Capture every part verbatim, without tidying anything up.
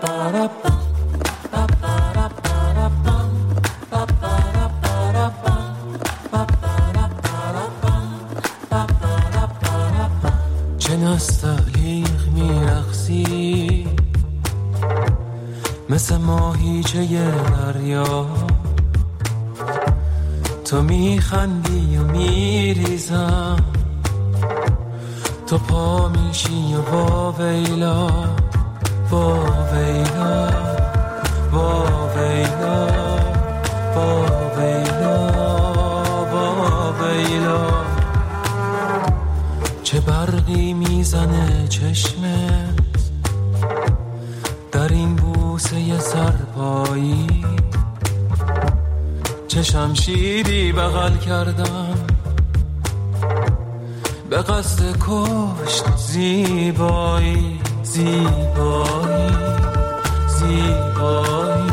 چه نستعلیق میرقصی مثل ماهیچه دریا، تو میخندی و میریزم، تو پا میشی و با ویلا با ویلا با ویلا با ویلا با ویلا. چه برقی میزنه چشمت در این بوسه سرپایی، چه شمشیری بغل کردم به قصد کشت زیبایی زیبایی زیبایی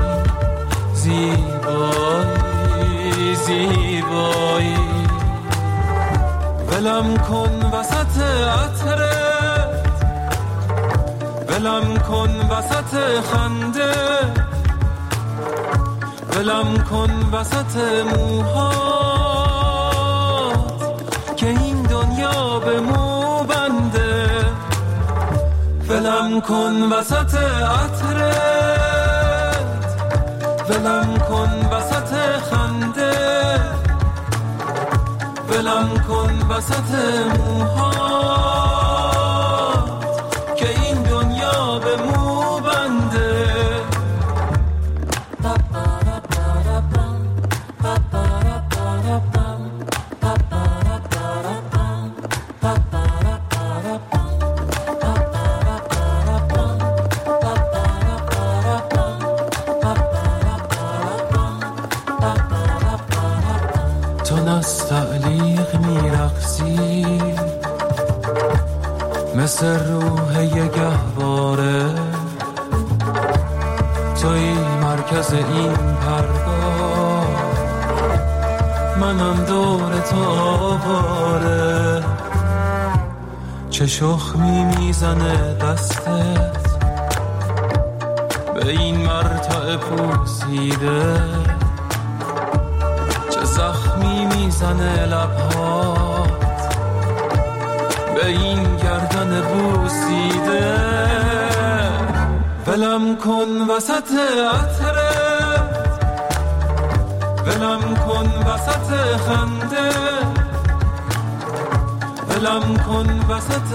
زیبایی زیبایی. ولم کن وسط عطرت، ولم کن وسط خنده، ولم کن وسط موهات که این دنیا به مو بنده. ولم کن وسط عطرت، ولم کن وسط خنده، ولم کن وسط موهات که این دنیا به مو بنده. تو نستعلیق میرقصی مثل روح یه گهواره، توی مرکز این پرگاه، منم دور تو آواره. چه شخمی میزنه دستت به این مرتع پوسیده، چه زخمی میزنه لبهات به این گردن بوسیده. ولم کن وسط عطرت، ولم کن وسط خنده، ولم کن وسط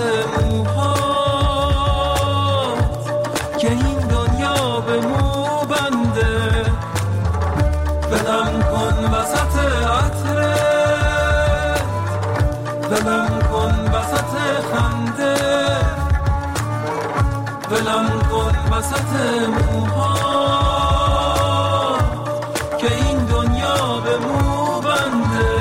موهات که این دنیا به مو بنده. ولم کن وسط عطرت، ولم کن وسط خنده، ولم کن وسط موهات که این دنیا به مو بنده.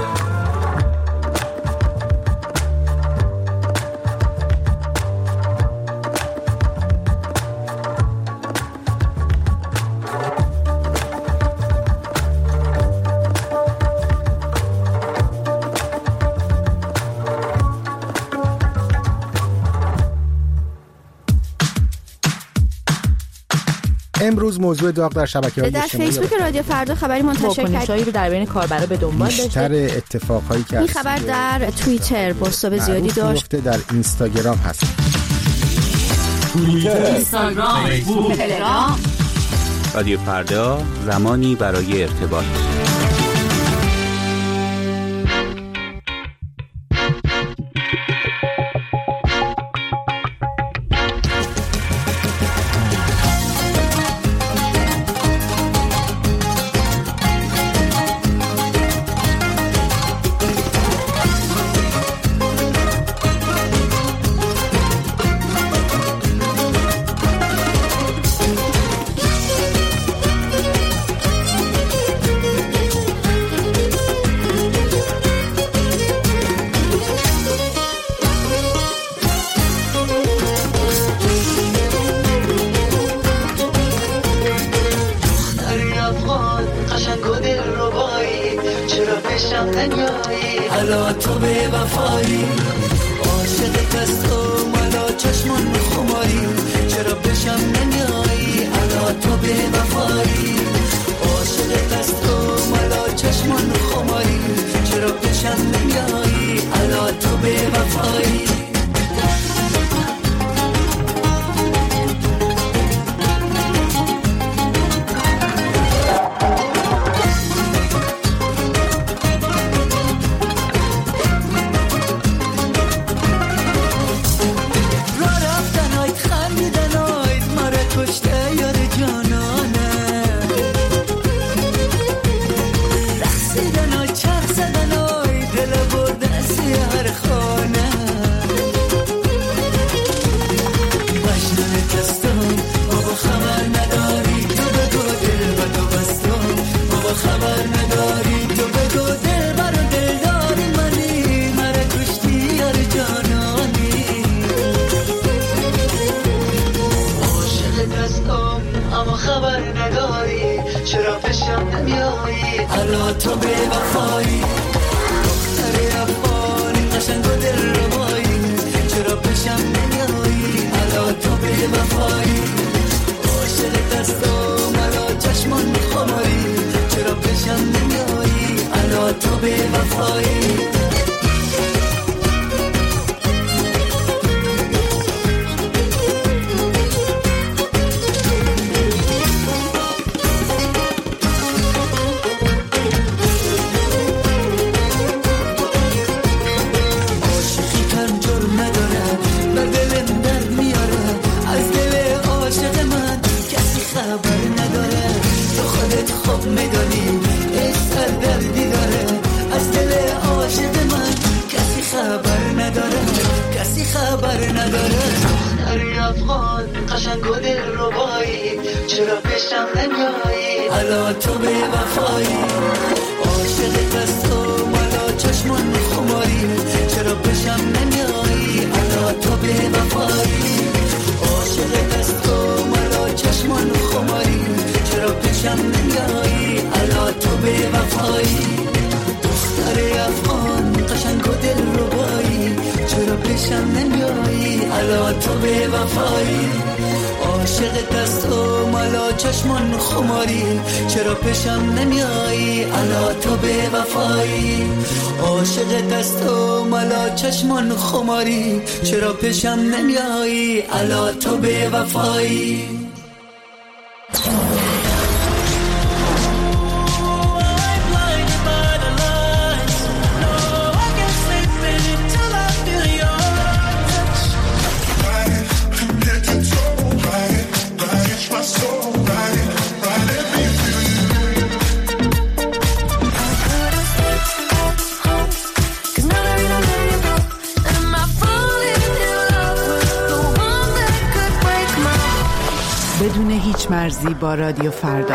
امروز موضوع داغ در شبکه‌های اجتماعی در فیسبوک رادیو فردا خبری منتشر کرد رو در بین کاربرا به دنبال داشته. بیشتر اتفاقایی که این خبر در توییتر بوستاب زیادی داشت، در اینستاگرام هست. توییتر، اینستاگرام، فیسبوک، تلگرام. رادیو فردا، زمانی برای ارتباط. عاشق دست و ملا چشمان خماری، چرا بشم نمیایی به وفایی عاشق دستم الا چشمان خماری چرا پیشم نمیایی الا تو به وفایی الا تو به وفایی دختر افغانی قشنگ و دل ربایی چرا پیشم نمیایی الا تو به وفایی عاشق دستم الا چشمان خماری چرا پیشم نمیایی الا تو به وفایی چرا پیشم نمیایی الا تو به وفایی عاشق دستم الا چشمان خماری چرا پیشم نمیایی الا تو به وفایی عاشق دستم الا چشمان خماری چرا پیشم نمیایی الا تو به وفایی دختر افغان قشنگ و دل ربایی چرا پیشم نمیایی الا تو به وفایی عاشق دستم الا چشمان خماری چرا پیشم نمیایی الا تو به وفایی عاشق دستم الا چشمان خماری چرا پیشم نمیایی الا تو به وفایی بدون هیچ مرزی با رادیو فردا.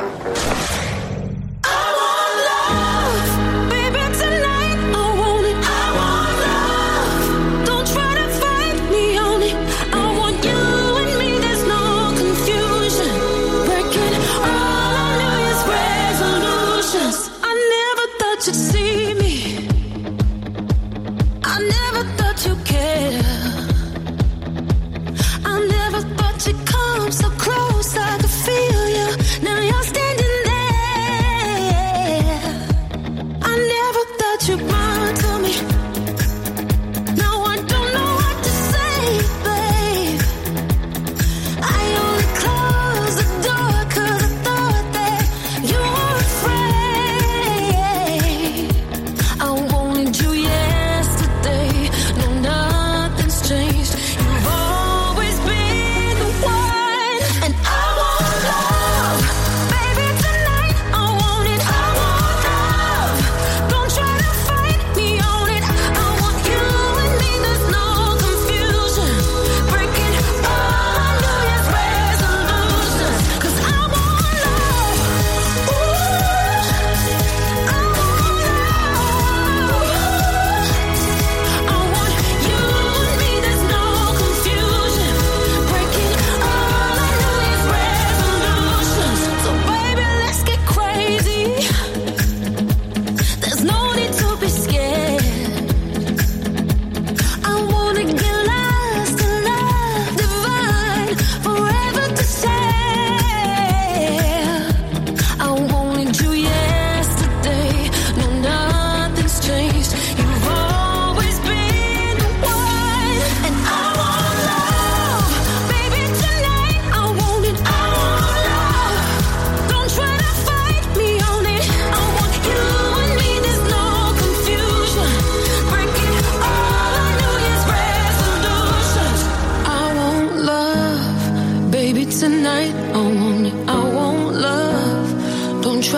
So close, I could feel you. Now you're standing there.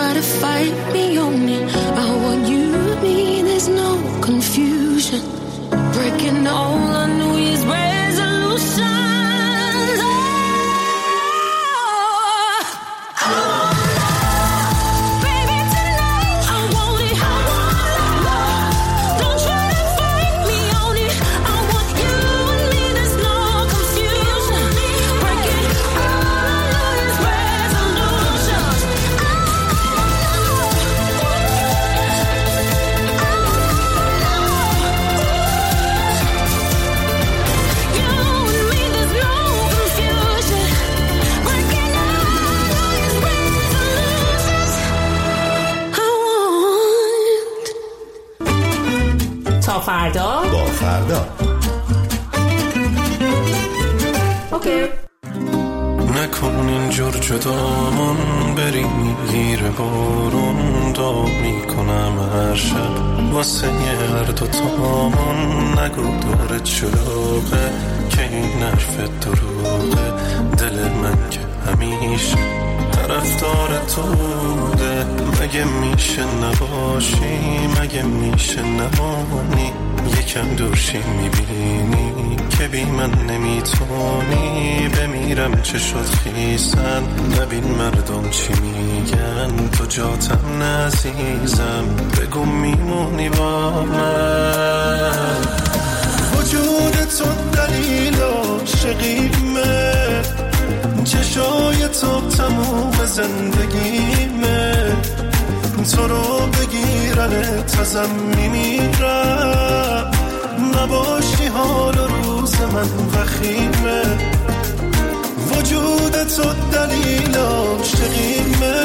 try to fight me on it. I want you and me, there's no confusion. Breaking all our New Year's resolutions. Oh, oh. Baby, tonight I want it, I want love. Don't try to fight me on it. I want you and me, there's no confusion. Breaking all our New Year's resolutions. تا فردا با فردا اوکی. نکن اینجور جدامون بریم میگیره بارون دعا میکنم هر شب واسه هر دوتامون. نگو دورت شلوغه که این حرف دروغه. دل من که همیشه طرفدار تو بوده. مگه میشه نباشی، مگه میشه نمانی. یکم دورشی میبینی که بی من نمیتونی. بمیرم چه شد خیسن نبین مردم چی میگن. تو جاتم نعزیزم بگو میمونی با من. وجود تو دلیل عاشقیمه. چشای تو تموم زندگیمه. تو رو بگیرنت ازم میمیرم. نباشی حال و روز من وخیمه. وجود تو دلیل عاشقیمه.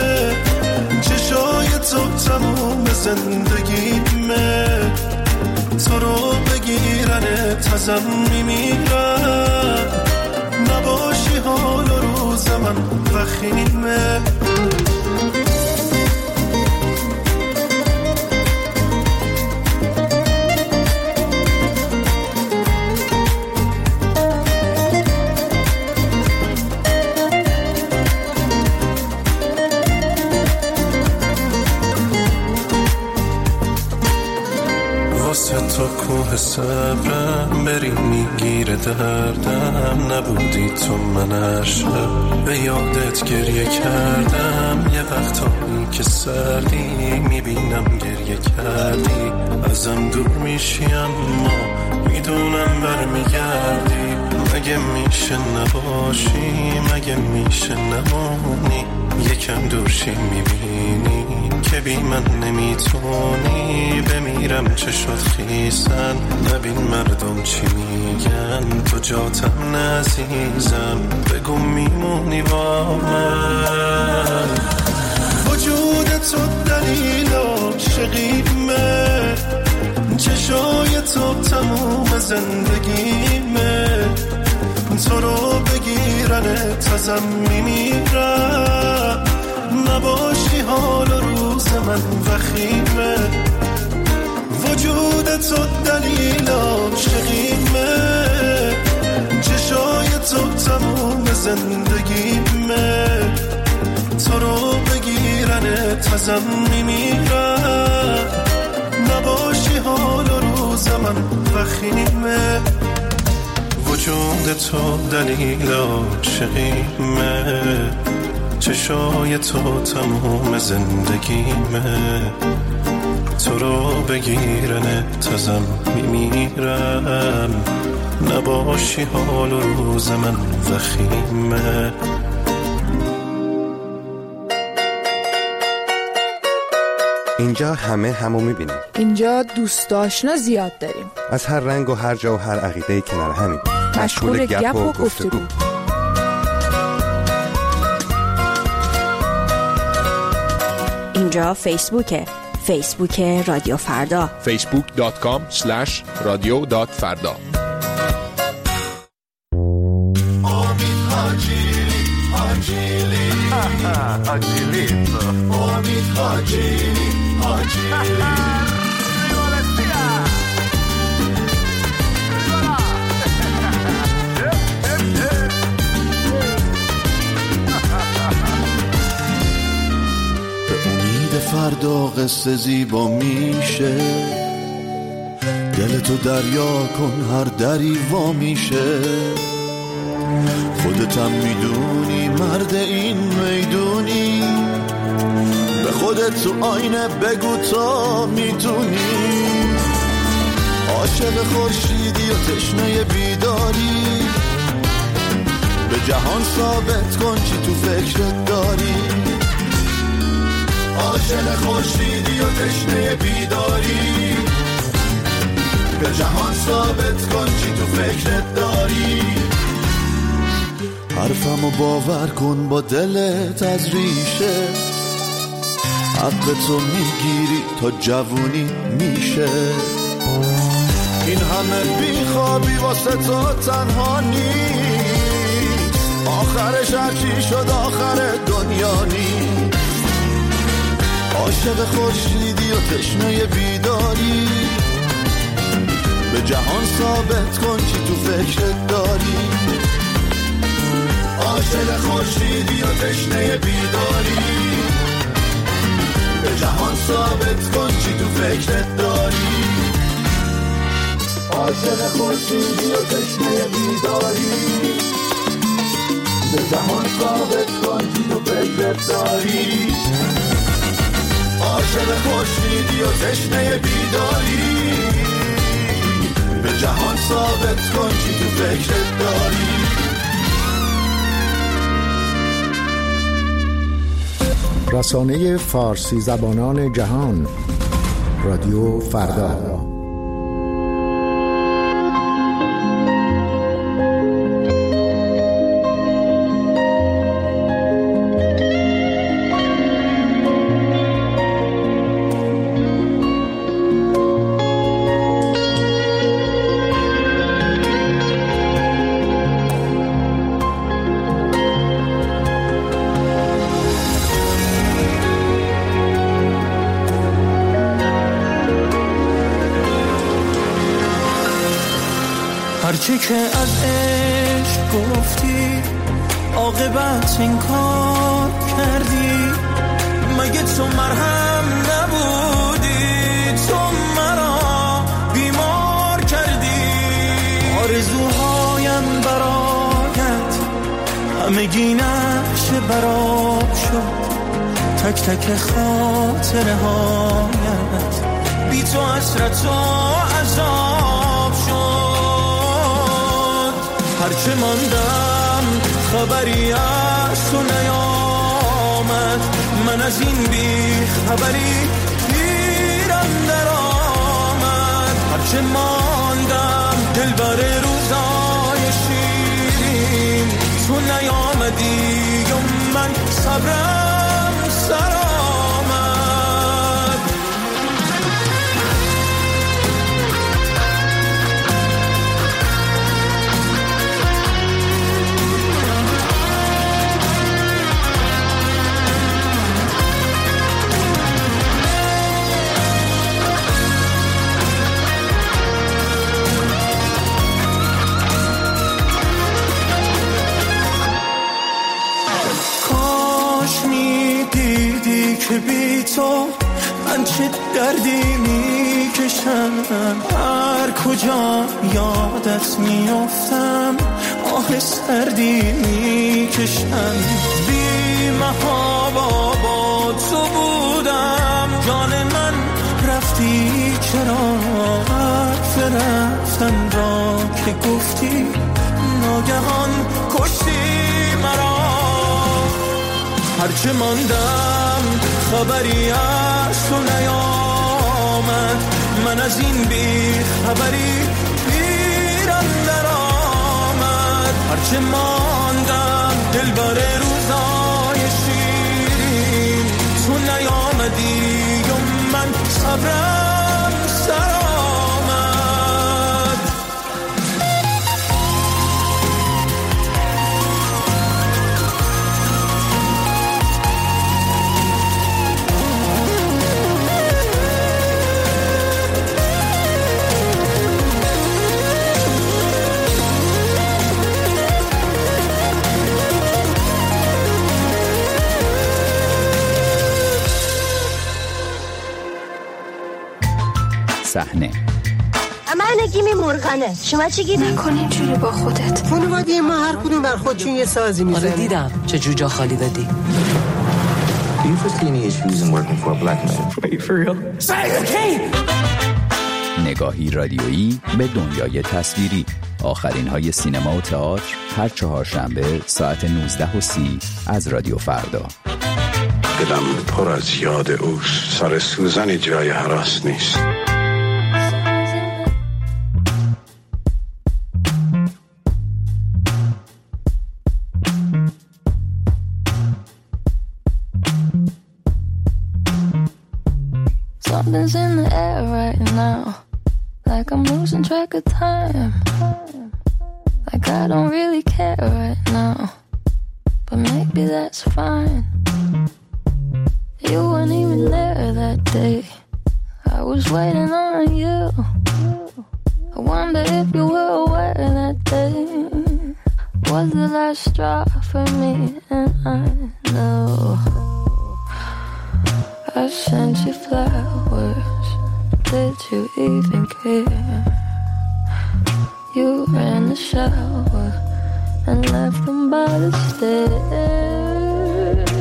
چشای تو تموم زندگیمه. تو رو بگیرنت ازم میمیرم. نباشی حال و روز من وخیمه. تو کوه صبرم بری میگیره دردم. نبودی تو من هر شب به یادت گریه کردم. یه وقتایی که سردی میبینم گریه کردی. ازم دور میشی اما میدونم برمیگردی. مگه میشه نباشی، مگه میشه نمونی. یکم دورشی میبینی که بی من نمیتونی. بمیرم چه شد خیسن نبین مردم چی میگن. تو جاتم نعزیزم بگو میمونی با من. وجود تو دلیل عاشقیمه. چشای تو تموم زندگیمه. تو رو بگیرنت ازم میمیرم. نباشی حال و روز من وخیمه. وجود تو دلیل عاشقیمه. چشای تو تموم زندگیمه. تو رو بگیرنت ازم میمیرم. نباشی حال و روز من وخیمه. وجود تو دلیل عاشقیمه. چشای تو تموم زندگیمه. تو رو بگیرنت ازم میمیرم. نباشی حال و روز من وخیمه. اینجا همه همو میبینیم. اینجا دوست آشنا زیاد داریم. از هر رنگ و هر جا و هر عقیده‌ای کنار همیم. مشغول گپ و گفتگو. اینجا فیسبوکه. فیسبوک رادیو فردا. فیسبوک دات کام اسلش رادیو دات فردا. امید حاجیلی حاجیلی حاجیلی امید حاجیلی حاجیلی. فردا قصه زیبا میشه، دلتو دریا کن هر دری وا میشه. خودتم میدونی مرد این میدونی، به خودت تو آینه بگو تا میتونی. عاشق خورشیدی و تشنه بیداری، به جهان ثابت کن چی تو فکرت داری. عاشق خورشیدی و تشنه بیداری، به جهان ثابت کن چی تو فکرت داری. حرفمو باور کن با دلت از ریشه، حق تو میگیری تا جوونی میشه. این همه بیخوابی واسه تو تنها نیست، آخرش هرچی شد آخر دنیا نیست. عاشق خورشیدی و تشنه بیداری، به جهان ثابت کن چی تو فکرت داری. عاشق خورشیدی و تشنه بیداری، به جهان ثابت کن چی تو فکرت داری. عاشق خورشیدی و تشنه بیداری، به جهان ثابت کن چی تو فکرت داری. عاشق خورشیدی و تشنه بیداری، به جهان ثابت کن چی تو فکرت داری. رسانه فارسی زبانان جهان، رادیو فردا. هرچی که از عشق گفتی عاقبت این کار کردی، مگه تو مرهم نبودی؟ تو مرا بیمار کردی. آرزوهایم برایت همگی نقش براب شد، تک تک خاطره هایت بی تو حسرت و عذاب شد. هرچه ماندم خبری از تو نیامد، من از این بی خبری گیرم در آمد. هرچه ماندم دل بر روزای شیرین، تو نیامدی و من صبرم سر آمد. که بی تو من چه دردی میکشم، هر کجا یادت میافتم آه سردی میکشم. بی محابا با تو بودم، جان من رفتی چرا؟ حرف رفتن را که گفتی ناگهان کشتی مرا. هرچه ماندم خبری از تو نیامد، من از این بی خبری پیرم در آمد. هرچه ماندم دل بر روزای شیرین، تو نیامدی و من صبرم سر آمد. صحنه. من گیمی مرغانه، شما چی گیری؟ نکن اینجوری با خودت. خانواده ما هر کدوم بر خودشون یه سازی میزنه. آره دیدم چه جوجا خالی دادی. Do you foresee any issues in working for a black man? Wait, for real? نگاهی رادیویی به دنیای تصویری. آخرین های سینما و تئاتر هر چهارشنبه ساعت نوزده و سی از رادیو فردا. دلم پر از یاد اوست، سر سوزن جای هراس نیست. Something's in the air right now, like I'm losing track of time. Like I don't really care right now, but maybe that's fine. You weren't even there that day, I was waiting on you. I wonder if you were aware that day was the last straw for me, and I know I sent you flowers, did you even care? You ran the shower and left them by the stairs.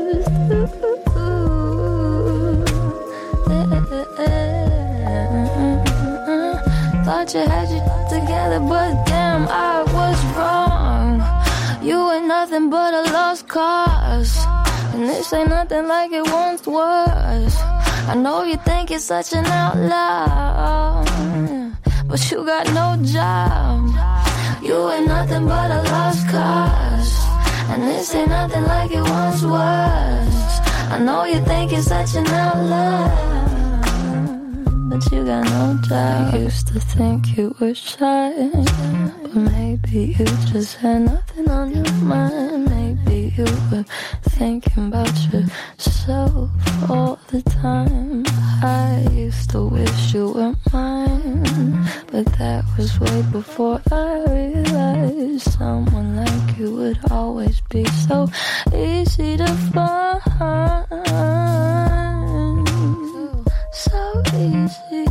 Thought you had it together, but damn, I was wrong. You ain't nothing but a lost cause, and this ain't nothing like it once was. I know you think you're such an outlaw, but you got no job. You ain't nothing but a lost cause, and this ain't nothing like it once was. I know you think you're such an outlaw, but you got no job. I used to think you were shy, but maybe you just had nothing on your mind. Maybe you were thinking about yourself all the time. I used to wish you were mine, but that was way before I realized someone like you would always be so easy to find. So easy.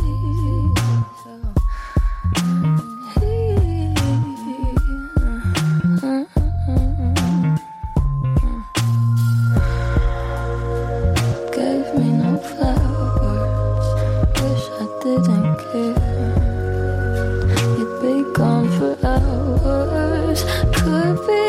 Gave me no flowers, wish I didn't care. You'd be gone for hours, could be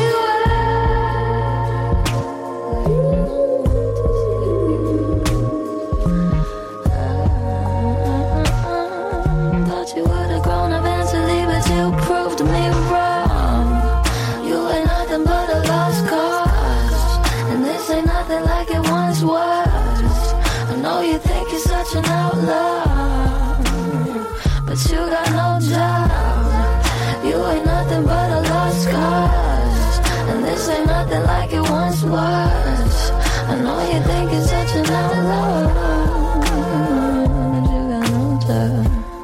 an outlaw, but you got no job. You ain't nothing but a lost cause, and this ain't nothing like it once was. I know you think you're such an outlaw, but you got no job.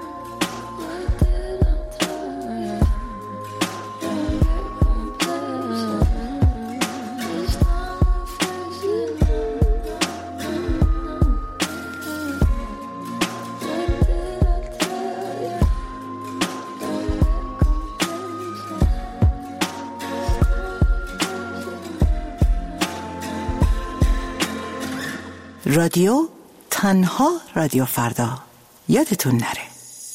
رادیو تنها رادیو فردا، یادتون نره.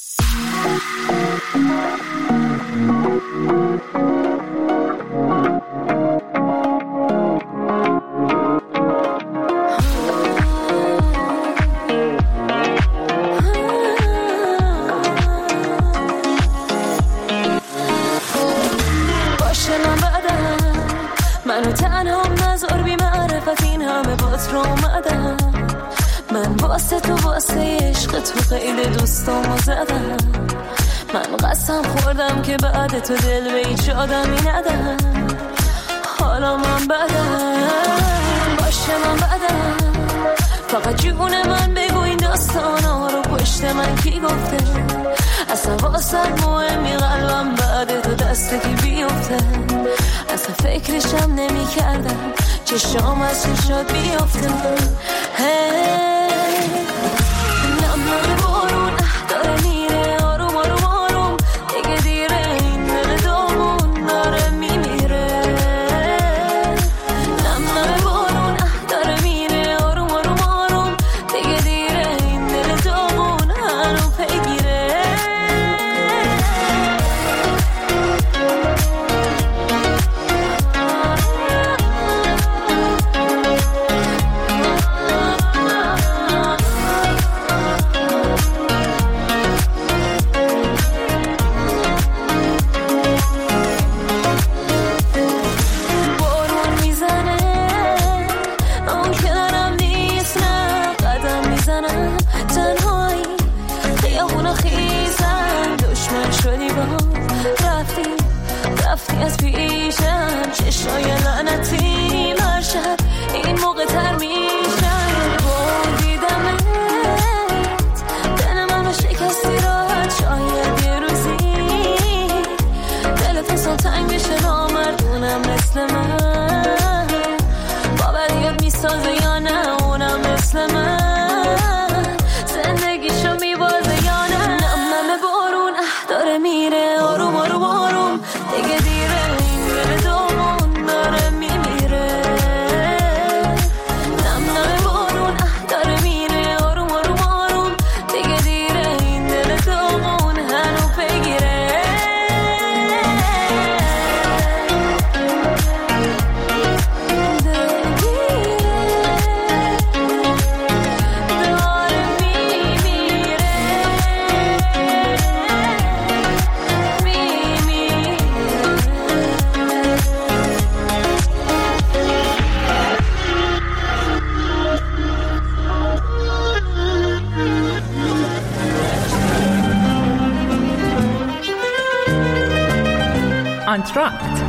باشه من بدم منو تنها نذار بی معرفت، این همه بات رو اومدم من واسه تو، واسه عشق تو خیلی دوستامو زدم. من قسم خوردم که بعد تو دل به هیچ آدمی ندم. حالا من بدم، باشه من بدم، فقط جون من بگو این داستانا رو پشت من کی گفته. اصلا واسه مهمی قلبم بعد تو دست کی بیفته. اصلا فکرشم نمی کردم چشام از چشات بیفته. نم نم بارون میسازه یا نه اونم مثل من زندگیشو میبازه یا نه نمنمه بارون داره میره آروم آروم آروم دیگه دیره این دل دومون داره میمیره نمنمه بارون داره میره آروم آروم آروم دیگه دیره این دل دومون هنو بگیره آنتراکت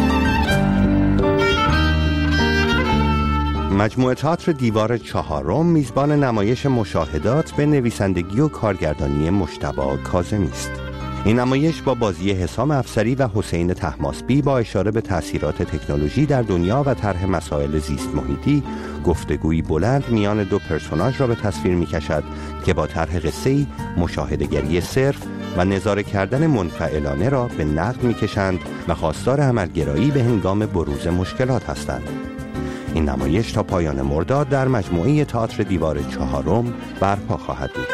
مجموعه تئاتر دیوار چهارم میزبان نمایش مشاهدات به نویسندگی و کارگردانی مجتبی کاظمی است. این نمایش با بازی حسام افسری و حسین طهماسبی با اشاره به تأثیرات تکنولوژی در دنیا و طرح مسائل زیست محیطی گفتگویی بلند میان دو پرسوناژ را به تصویر می‌کشد که با طرح قصه‌ای مشاهده‌گری صرف و نظاره کردن منفعلانه را به نقد می‌کشند و خواستار عملگرایی به هنگام بروز مشکلات هستند. این نمایش تا پایان مرداد در مجموعه تئاتر دیوار چهارم برپا خواهد بود.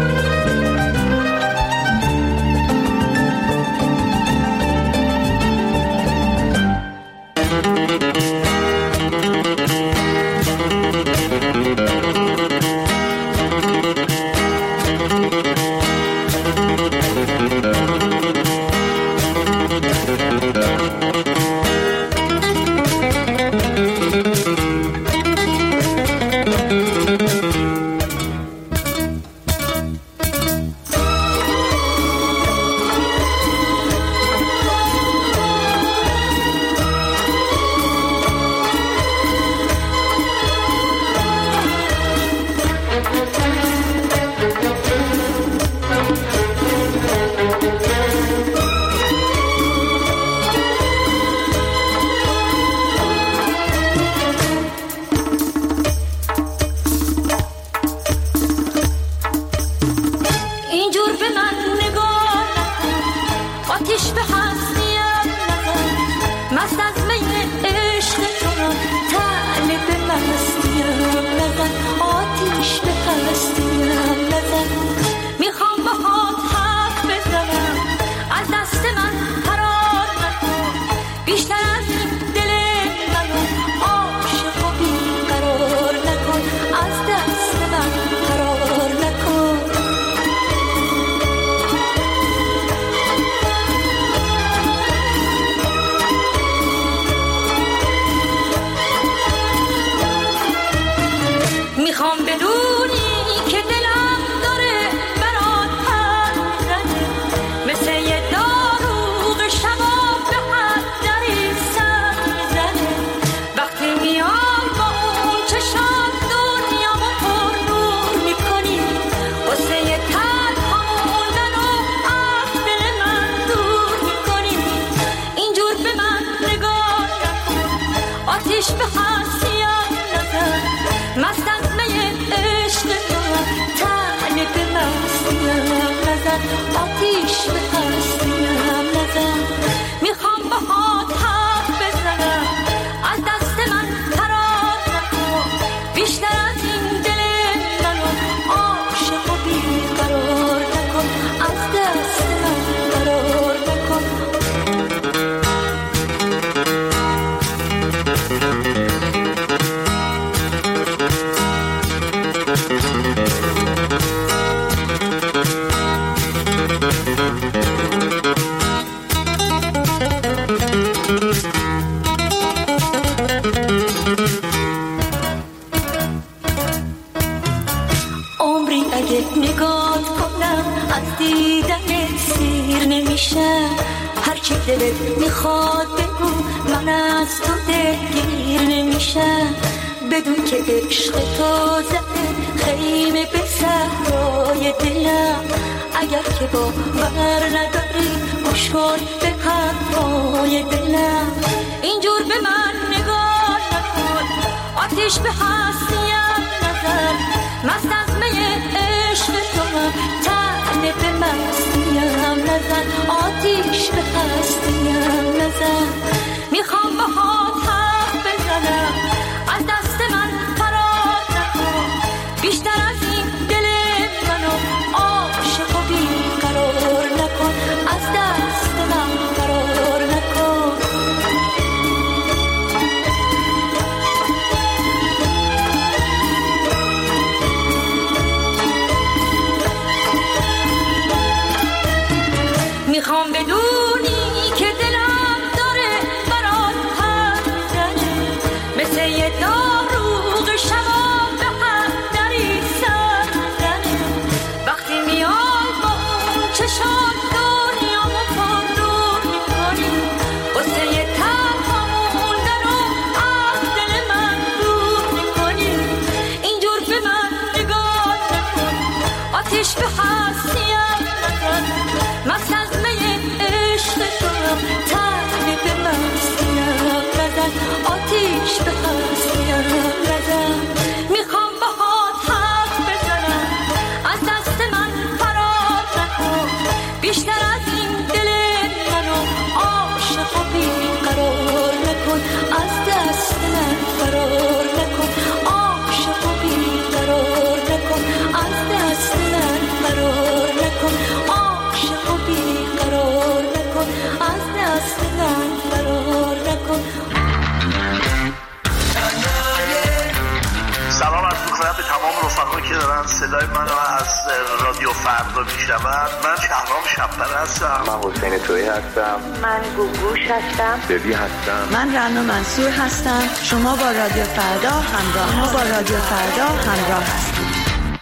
دلت میخواد بگو من از تو دلگیر نمیشم بدون که عشق تو زده خیمه به صحرای دلم اگر که باور نداری گوش کن به حرفای دلم اینجور به من نگاه نکن آتیش آتیش به هستیم نزن، مست از می عشق تو تنه به مستیم نزن، آتیش به هستیم نزن. میخوام باهات حرف بزنم، از دست من فرار نکن، بیشتر از این دل منو عاشق و بیقرار نکن، از دست من فرار نکن. میخوام بدونی که دلم داره برات حرف میزنه، مثل یه داروغ شبا به هر دری سر میزنه. وقتی میای با اون چشات دنیامو پردور میکنی، واسه یه تنها موندن و از دل من دور میکنی. اینجور به من نگاه نکن، آتیش به هستیم نزن، مست از می عشق تو تنه به مستیم نزن، آتیش به هستیم نزن. میخوام باهات حرف بزنم، از دست من فرار نکن، بیشتر از این دل منو عاشق و بیقرار نکن، از دست من فرار نکن، عاشق و بیقرار نکن، از دست من فرار نکن، عاشق و بیقرار نکن، از دست من فرار نکن. سلام عرض می‌کنم به تمام رفقایی که دارن صدای منو از رادیو فردا میشنون. من شهرام شب‌پره هستم. من حسین تویی هستم. من گوگوش هستم. ببی هستم. من رنا منصور هستم. شما با رادیو فردا همراه ما با رادیو فردا همراه هستید.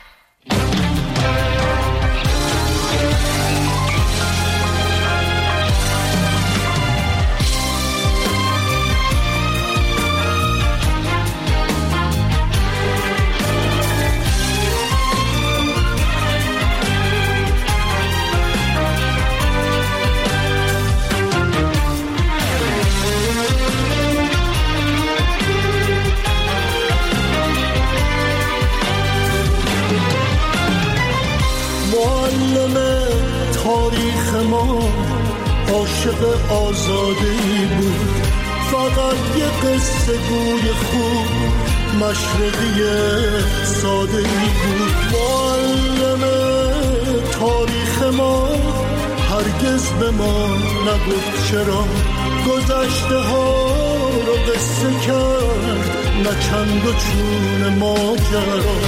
تاریخ ما عاشق آزاده‌ای بود، فقط یه قصه گوی خوب مشرقی ساده‌ای بود. معلم تاریخ ما هرگز به ما نگفت چرا گذشته ها رو قصه کرد، نه چند و چون ماجرا.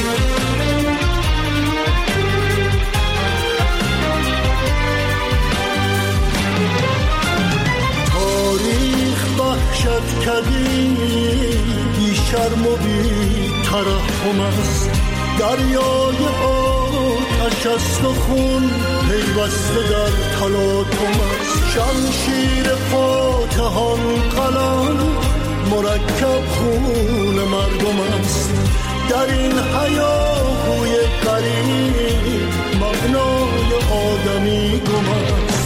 وحشت کردی بی شرم و بی ترحم است، دریای آتش است و خون پیوسته در تلاطم است. شمشیر فاتحان قلم مرکب خون مردم است، در این هیاهوی غریب معنای آدمی گم است.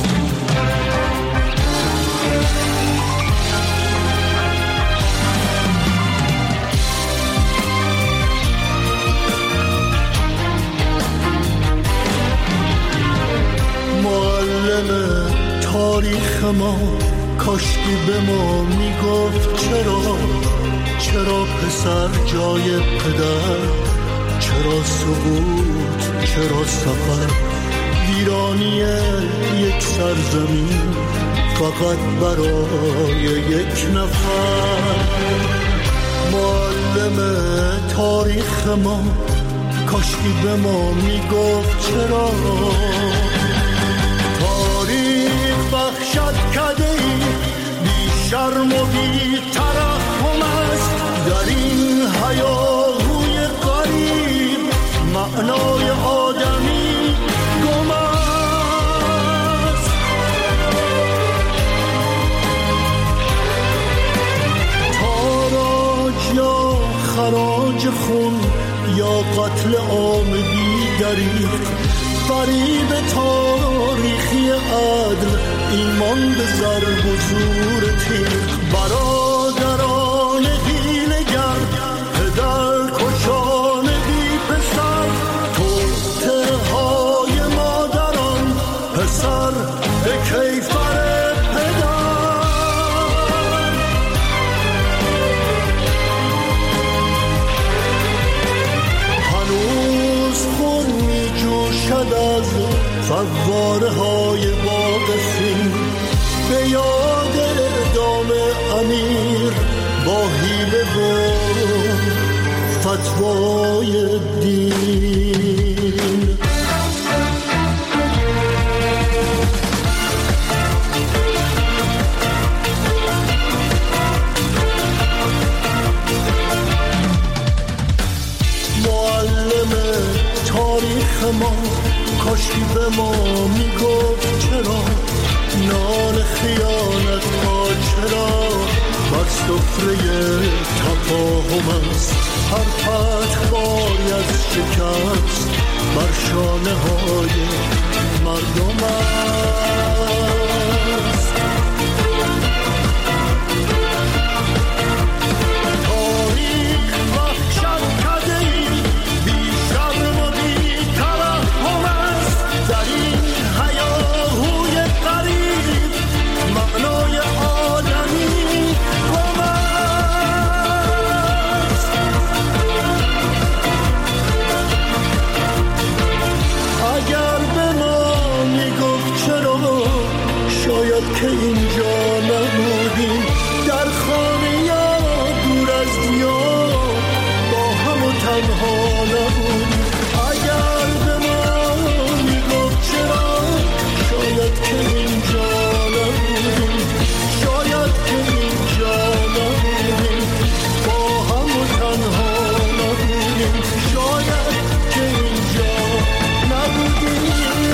معلم تاریخ ما کاشکی به ما میگفت چرا، چرا پسر جای پدر، چرا سقوط، چرا سفر، ویرانی یک سرزمین فقط برای یک نفر. معلم تاریخ ما کاشکی به ما میگفت چرا، تاریخ وحشت کرده ای بی شرم و بی ترحم است، در این هیاهوی غریب معنای آدمی گم است. تاراج یا خراج خون یا قتل عام بی دریغ، فریب تاریخی عدل، ایمان به ضرب و زور تیغ. برادران حیله‌گر فواره های واقفین به یاد اعدام امیر با حیله و فتوای دین. معلم تاریخ ما کاشی به ما میگفت چرا نان خیانت ها چرا بر سفره تفاهم است، هر فتح باری از شکست بر شانه های مردم است. تاریخ وحشت کده ای بی شرم و بی ترحم است، در این هیاهوی غریب معنای آدمی گم است. اگر به ما میگفت چرا شاید که اینجا نبودیم، در خانه یا دور از دیار با هم و تنها نبودیم. اگر به ما میگفت چرا شاید که اینجا نبودیم، شاید که اینجا نبودیم با هم و تنها نبودیم، شاید که اینجا نبودیم.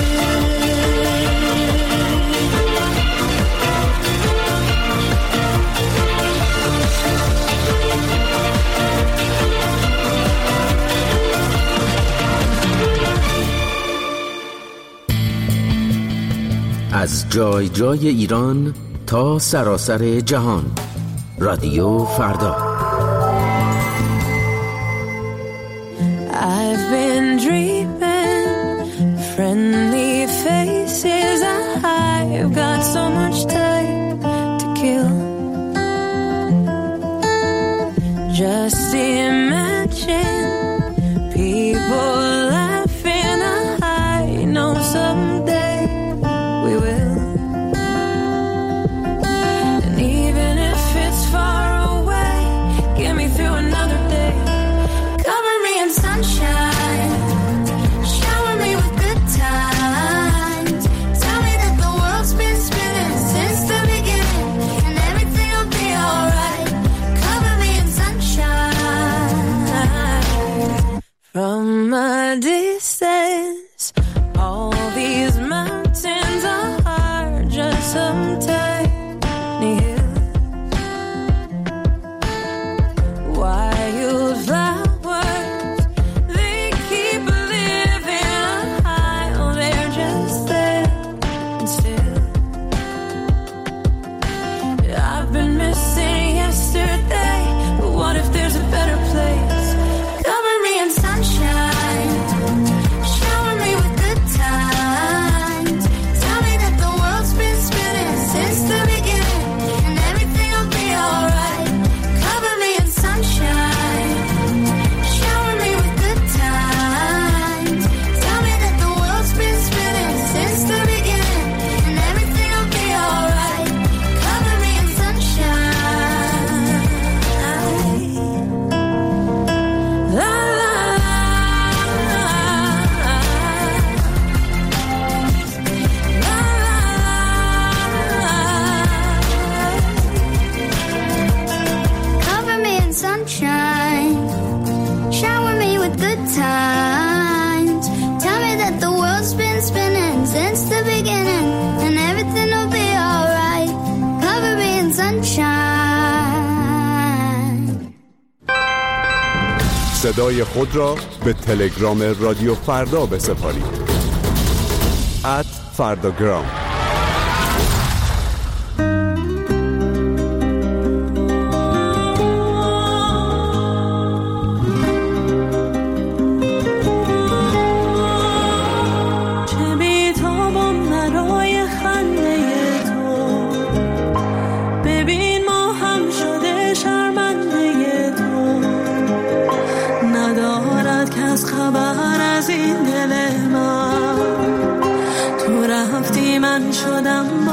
از جای جای ایران تا سراسر جهان، رادیو فردا. I've been dreaming friendly faces. I've got so much time to kill. Just imagine people laughing. I know someday we will. And even if it's far away, get me through another day. Cover me in sunshine, shower me with good times. Tell me that the world's been spinning since the beginning, and everything will be alright. Cover me in sunshine. From a distance, all these mountains are just some tiny hills. Wildflowers, they keep living high. Oh, they're just there and still. I've been missing yesterday, but what if there's a better place? Cover me in sunshine, shower me with good times. Tell me that the world's been spinning since the beginning, and everything will be alright. Cover me in sunshine, shower me with good times. Tell me that the world's been spinning since the beginning, and everything will be alright. Cover me in sunshine. La la la, la la. Cover me in sunshine, shower me with good times. Tell me that the world's been spinning since the beginning, and everything will be alright. Cover me in sunshine. صدای خود را به تلگرام رادیو فردا بسپارید. ات فرداگرام. چه بی‌تابم برای خنده تو، ببین ما هم شده شرمنده تو. ندارد کس خبر از این دل من، شدم